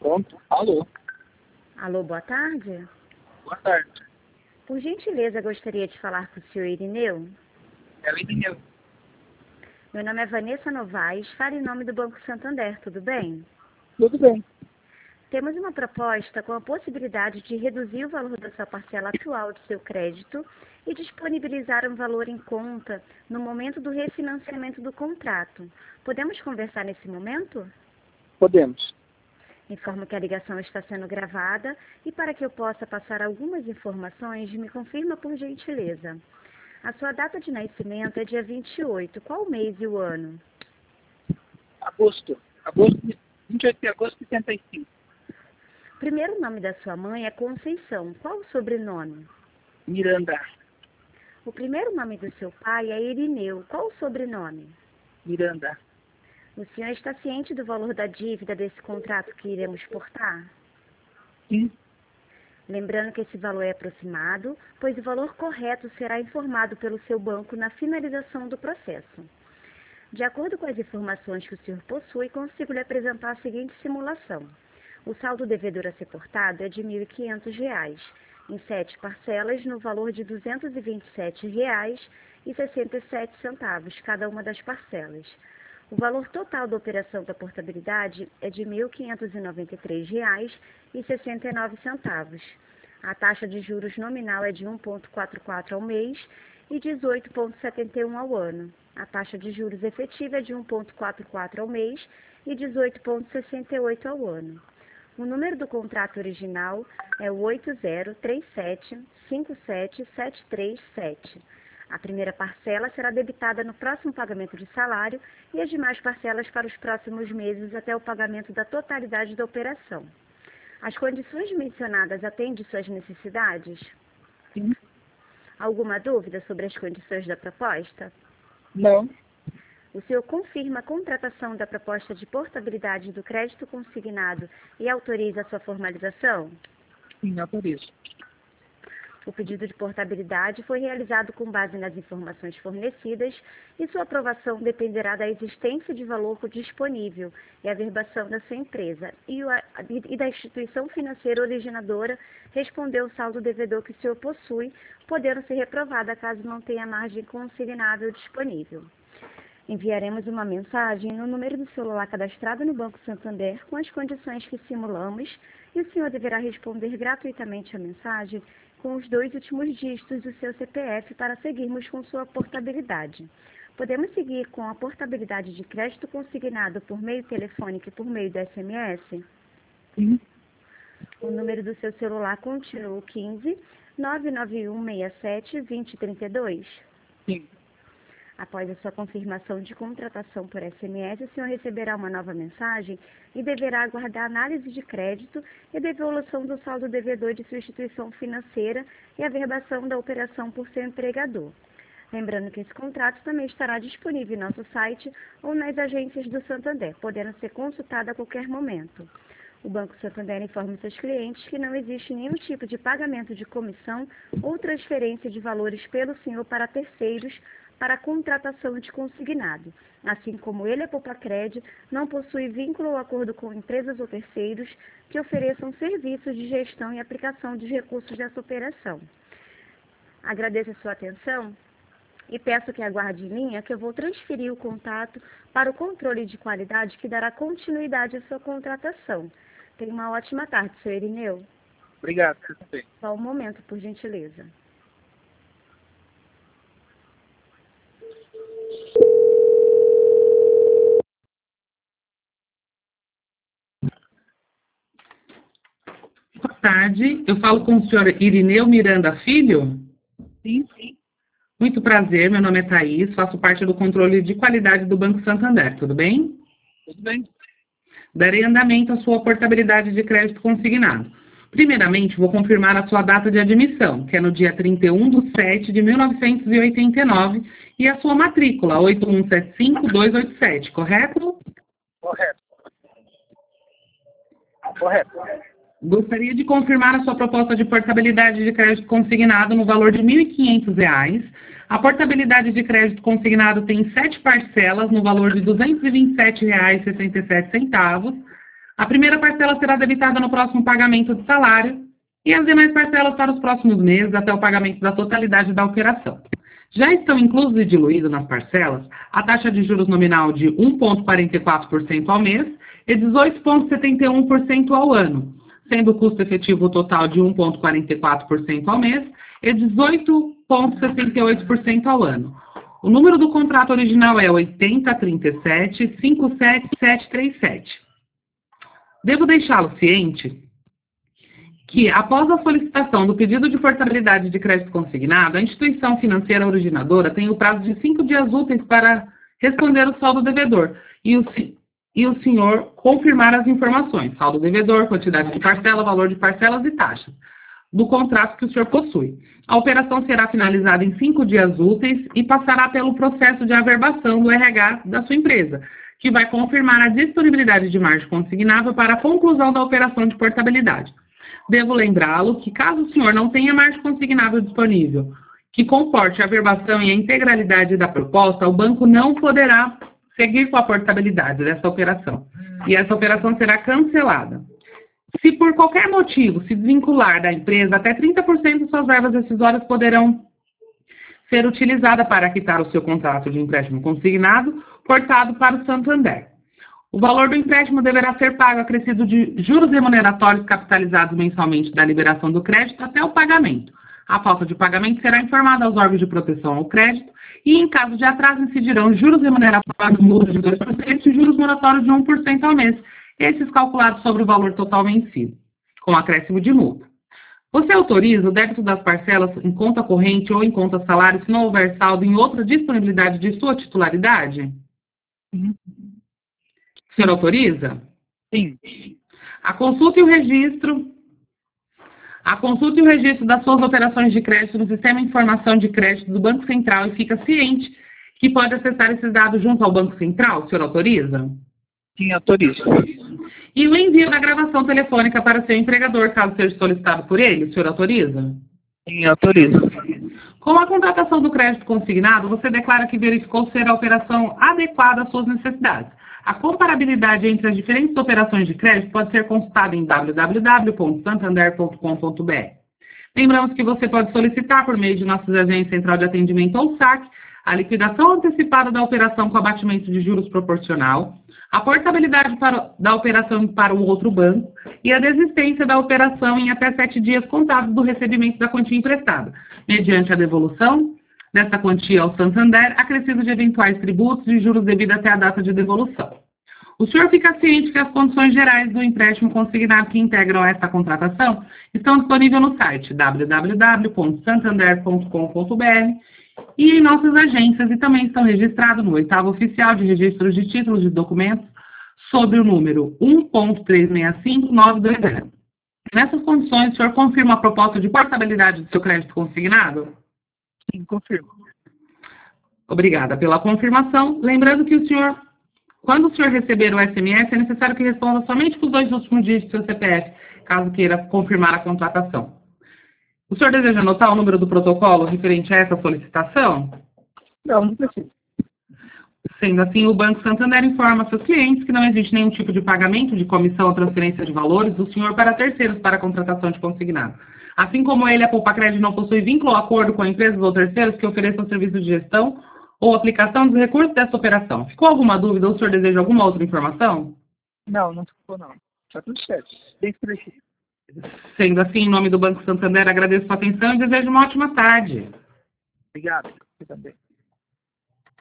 Pronto. Alô. Alô, boa tarde. Boa tarde. Por gentileza, gostaria de falar com o senhor Irineu. É o Irineu. Meu nome é Vanessa Novaes, falo em nome do Banco Santander, tudo bem? Tudo bem. Temos uma proposta com a possibilidade de reduzir o valor da sua parcela atual de seu crédito e disponibilizar um valor em conta no momento do refinanciamento do contrato. Podemos conversar nesse momento? Podemos. Informo que a ligação está sendo gravada e para que eu possa passar algumas informações, me confirma por gentileza. A sua data de nascimento é dia 28. Qual o mês e o ano? Agosto. 28 de agosto de 75. O primeiro nome da sua mãe é Conceição. Qual o sobrenome? Miranda. O primeiro nome do seu pai é Irineu. Qual o sobrenome? Miranda. O senhor está ciente do valor da dívida desse contrato que iremos portar? Sim. Lembrando que esse valor é aproximado, pois o valor correto será informado pelo seu banco na finalização do processo. De acordo com as informações que o senhor possui, consigo lhe apresentar a seguinte simulação. O saldo devedor a ser portado é de R$ 1.500, em 7 parcelas, no valor de R$ 227,67, cada uma das parcelas. O valor total da operação da portabilidade é de R$ 1.593,69. A taxa de juros nominal é de 1,44 ao mês e 18,71 ao ano. A taxa de juros efetiva é de 1,44 ao mês e 18,68 ao ano. O número do contrato original é o 80375757737. A primeira parcela será debitada no próximo pagamento de salário e as demais parcelas para os próximos meses até o pagamento da totalidade da operação. As condições mencionadas atendem suas necessidades? Sim. Alguma dúvida sobre as condições da proposta? Não. O senhor confirma a contratação da proposta de portabilidade do crédito consignado e autoriza a sua formalização? Sim, autorizo. O pedido de portabilidade foi realizado com base nas informações fornecidas e sua aprovação dependerá da existência de valor disponível e a verbação da sua empresa e da instituição financeira originadora responder o saldo devedor que o senhor possui, podendo ser reprovada caso não tenha margem consignável disponível. Enviaremos uma mensagem no número do celular cadastrado no Banco Santander com as condições que simulamos e o senhor deverá responder gratuitamente a mensagem com os 2 últimos dígitos do seu CPF para seguirmos com sua portabilidade. Podemos seguir com a portabilidade de crédito consignado por meio telefônico e por meio do SMS? Sim. O número do seu celular continua o 15 99167 2032. Sim. Após a sua confirmação de contratação por SMS, o senhor receberá uma nova mensagem e deverá aguardar a análise de crédito e a devolução do saldo devedor de sua instituição financeira e a verbação da operação por seu empregador. Lembrando que esse contrato também estará disponível em nosso site ou nas agências do Santander, podendo ser consultado a qualquer momento. O Banco Santander informa seus clientes que não existe nenhum tipo de pagamento de comissão ou transferência de valores pelo senhor para terceiros para a contratação de consignado. Assim como ele, a Poupa-Cred, não possui vínculo ou acordo com empresas ou terceiros que ofereçam serviços de gestão e aplicação dos recursos dessa operação. Agradeço a sua atenção e peço que aguarde em linha que eu vou transferir o contato para o controle de qualidade que dará continuidade à sua contratação. Tenha uma ótima tarde, Sr. Irineu. Obrigado, você também. Só um momento, por gentileza. Boa tarde, eu falo com o senhor Irineu Miranda Filho. Sim, sim. Muito prazer, meu nome é Thaís, faço parte do controle de qualidade do Banco Santander, tudo bem? Tudo bem. Darei andamento à sua portabilidade de crédito consignado. Primeiramente, vou confirmar a sua data de admissão, que é no dia 31/7/1989, e a sua matrícula, 8175287, correto? Correto. Correto. Gostaria de confirmar a sua proposta de portabilidade de crédito consignado no valor de R$ 1.500. A portabilidade de crédito consignado tem 7 parcelas no valor de R$ 227,67. A primeira parcela será debitada no próximo pagamento do salário e as demais parcelas para os próximos meses até o pagamento da totalidade da operação. Já estão inclusos e diluídos nas parcelas a taxa de juros nominal de 1,44% ao mês e 18,71% ao ano, sendo o custo efetivo total de 1,44% ao mês e 18,68% ao ano. O número do contrato original é 8037-57737. Devo deixá-lo ciente que, após a solicitação do pedido de portabilidade de crédito consignado, a instituição financeira originadora tem o prazo de 5 dias úteis para responder o saldo devedor e o senhor confirmar as informações, saldo devedor, quantidade de parcela, valor de parcelas e taxas do contrato que o senhor possui. A operação será finalizada em 5 dias úteis e passará pelo processo de averbação do RH da sua empresa, que vai confirmar a disponibilidade de margem consignável para a conclusão da operação de portabilidade. Devo lembrá-lo que, caso o senhor não tenha margem consignável disponível, que comporte a averbação e a integralidade da proposta, o banco não poderá seguir com a portabilidade dessa operação, e essa operação será cancelada. Se por qualquer motivo se desvincular da empresa, até 30% de suas verbas rescisórias poderão ser utilizadas para quitar o seu contrato de empréstimo consignado, portado para o Santander. O valor do empréstimo deverá ser pago acrescido de juros remuneratórios capitalizados mensalmente da liberação do crédito até o pagamento. A falta de pagamento será informada aos órgãos de proteção ao crédito e, em caso de atraso, incidirão juros remuneratórios multas de 2% e juros moratórios de 1% ao mês, esses calculados sobre o valor total vencido, com acréscimo de multa. Você autoriza o débito das parcelas em conta corrente ou em conta salário se não houver saldo em outra disponibilidade de sua titularidade? Sim. O senhor autoriza? Sim. A consulta e o registro das suas operações de crédito no Sistema de Informação de Crédito do Banco Central e fica ciente que pode acessar esses dados junto ao Banco Central? O senhor autoriza? Sim, autorizo. E o envio da gravação telefônica para seu empregador, caso seja solicitado por ele, o senhor autoriza? Sim, autorizo. Com a contratação do crédito consignado, você declara que verificou ser a operação adequada às suas necessidades. A comparabilidade entre as diferentes operações de crédito pode ser consultada em www.santander.com.br. Lembramos que você pode solicitar, por meio de nossas agências Central de Atendimento ou SAC, a liquidação antecipada da operação com abatimento de juros proporcional, a portabilidade da operação para um outro banco e a desistência da operação em até 7 dias contados do recebimento da quantia emprestada, mediante a devolução dessa quantia ao Santander, acrescido de eventuais tributos e juros devidos até a data de devolução. O senhor fica ciente que as condições gerais do empréstimo consignado que integram esta contratação estão disponíveis no site www.santander.com.br e em nossas agências e também estão registrados no 8º Oficial de Registros de Títulos de Documentos sob o número 1.365920. Nessas condições, o senhor confirma a proposta de portabilidade do seu crédito consignado? Sim, confirmo. Obrigada pela confirmação. Lembrando que quando o senhor receber o SMS, é necessário que responda somente com os 2 últimos dígitos do seu CPF, caso queira confirmar a contratação. O senhor deseja anotar o número do protocolo referente a essa solicitação? Não preciso. Sendo assim, o Banco Santander informa seus clientes que não existe nenhum tipo de pagamento de comissão ou transferência de valores do senhor para terceiros para a contratação de consignado. Assim como ele, a Poupa Crédito não possui vínculo ou acordo com empresas ou terceiros que ofereçam serviço de gestão ou aplicação dos recursos dessa operação. Ficou alguma dúvida ou o senhor deseja alguma outra informação? Não ficou não. Está tudo certo. Bem preciso. Sendo assim, em nome do Banco Santander, agradeço sua atenção e desejo uma ótima tarde. Obrigado. Você também.